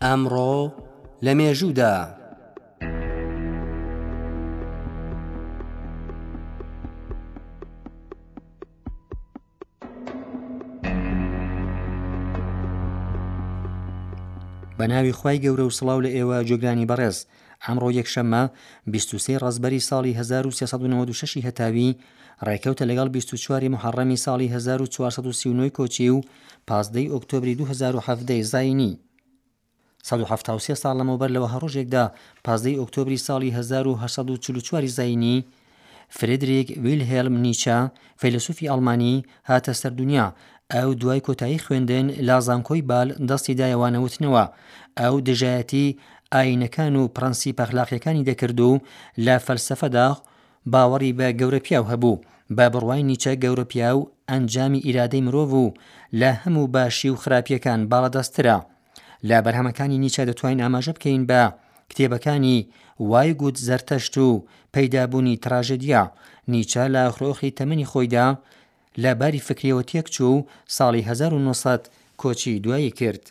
ئەمڕۆ لە مێژوودا بە ناوی خوای گەورە و سڵاو لە ئێوە جۆگرانی بەڕێز. ئەمڕۆ یەکشەممە 23 ڕەزبەری ساڵی 1396 هەتاوی ڕێکەوتە لەگەڵ 24 محەڕەمی ساڵی 1439 کۆچی و 15 ئۆکتۆبری 2017 زاینی. 173 ساڵ لەمەوبەر لەوە هەڕۆژێکدا 15 ئۆکتۆبری ساڵی 1844 زاینی فرێدریک ویلهێلم نیچە فەیلسوفی ئەڵمانی هاتە سەردونیا. ئەو دوای کۆتایی خوێندن لا زانکۆی بال دەستی دایەوانەوتنەوە. ئەو دژایەتی ئاینەکان و پرەنسیپ ئەخلاقیەکانی دەکرد و لە فەلسەفەدا باوەڕی بە گەورە پیاو هەبوو. بە بڕوای نیچە گەورە پیاو ئەنجامی ئیرادەی مرۆڤ و لە هەموو باشی و خراپیەکان باڵەدەسترە. لە بەرهەمەکانی نیچە دەتوانین ئاماژە بکەین بە کتێبەکانی وایگوت زەرتەشت و پەیدابوونی تراژێدیا. نیچە لە ئاخرۆخی تەمەنی خۆیدا لە باری فکریەوە تێک چوو ساڵی 1900 کۆچی دوایی کرد.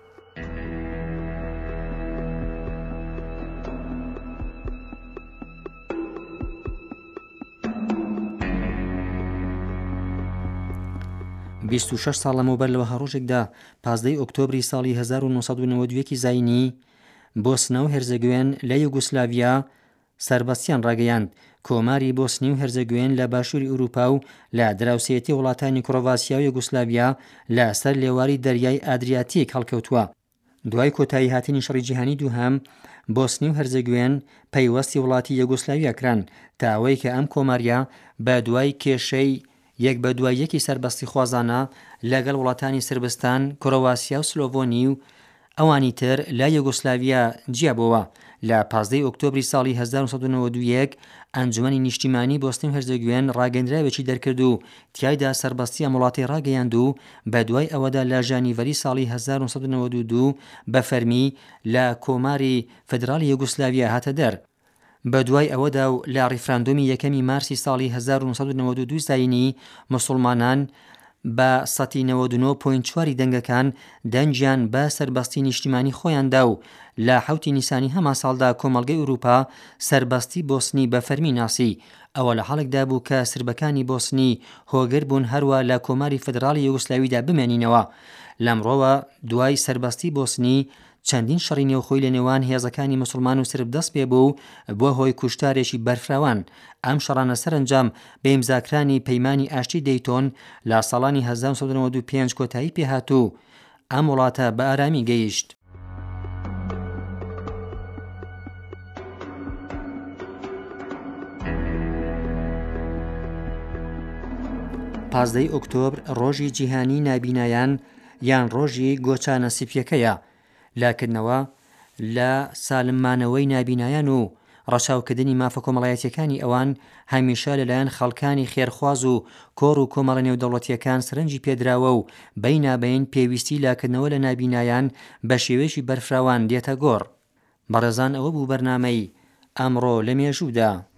بیست و شەش ساڵ لەمەوبەر لەوە هەڕۆژێکدا 15 ئۆکتۆبری ساڵی 1992 زاینی بۆسنە و هێرزەگوێن لە یوگۆسلاڤیا سەربەستیان ڕاگەیاند. کۆماری بۆسنی و هێرزەگوێن لە باشووری ئوروپا و لە دراوسێتی وڵاتانی کڕۆڤاسیا و یوگۆسلاڤیا لە سەر لێواری دەریای ئادریاتیک هەڵکەوتووە. دوای کۆتایی هاتنی شەڕی جیهانی دووهەم بۆسنی و هێرزەگوێن پەیوەستی وڵاتی یوگۆسلاڤیا کران تا ئەوەی کە ئەم کۆماریە بە دوای کێشەی یەک بە دوای یەکی سەربەستی خوازانە لەگەڵ وڵاتانی سربستان، کڕۆڤاسیا و سلۆڤۆنی و ئەوانی تر لە یوگۆسلاڤیا جیابەوە. لە 15 ئۆکتۆبری ساڵی 1991 ئەنجومەنی نیشتیمانی بۆسنی و هێرزەگوێن ڕاگەندراوێکی دەرکرد و تیایدا سەربەستی ئەم وڵاتی ڕاگەیاند و بە دوای ئەوەدا لە ژانیڤەری ساڵی 1992 بە فەرمی لە کۆماری فێدراڵی یوگۆسلاڤیا هاتە دەر. بە دوای ئەوەدا و لە ڕیفراندۆمی یەکەمی مارسی ساڵی 1992 زاینی موسڵمانان بە 99.4 دەنگەکان دەنجیان بە سەربەستی نیشتیمانی خۆیاندا و لە 7 نیسانی هەمان ساڵدا کۆمەڵگەی ئوروپا سەربەستی بۆسنی بە فەرمی ناسی. ئەوە لە حاڵێکدا بوو کە سربەکانی بۆسنی هۆگر بوون هەروە لە کۆماری فێدراڵی یوگۆسلاڤیدا بمێنینەوە. لەمڕۆوە دوای سەربەستی بۆسنی چەندین شەڕی نێوخۆی لە نێوان هێزەکانی موسڵمان و سرب دەست پێ بوو بۆ هۆی کوشتارێکی بەرفراوان. ئەم شەڕانە سەرنجام بە ئیمزاکرانی پەیمانی ئاشتی دەیتۆن لە ساڵانی 1995 کۆتایی پێهاتوو. ئەم وڵاتە بە ئارامی گەیشت. پازدەی ئۆکتۆبر ڕۆژی جیهانی نابینایان یان ڕۆژی گۆچانە سیپیەکەیە. لاکردنەوە لە سالممانەوەی نابینایان و ڕەچاوکردنی مافە کۆمەڵایەتیەکانی ئەوان هەمیشە لەلایەن خەڵکانی خێرخواز و کۆڕ و کۆمەڵە نێودەوڵەتیەکان سەرنجی پێدراوە و بەینابەین پێویستی لاکردنەوە لە نابینایان بە شێوەیەکی بەرفراوان دێتە گۆڕ. بەڕێزان ئەوە بوو بەرنامەی ئەمڕۆ لە مێژوودا.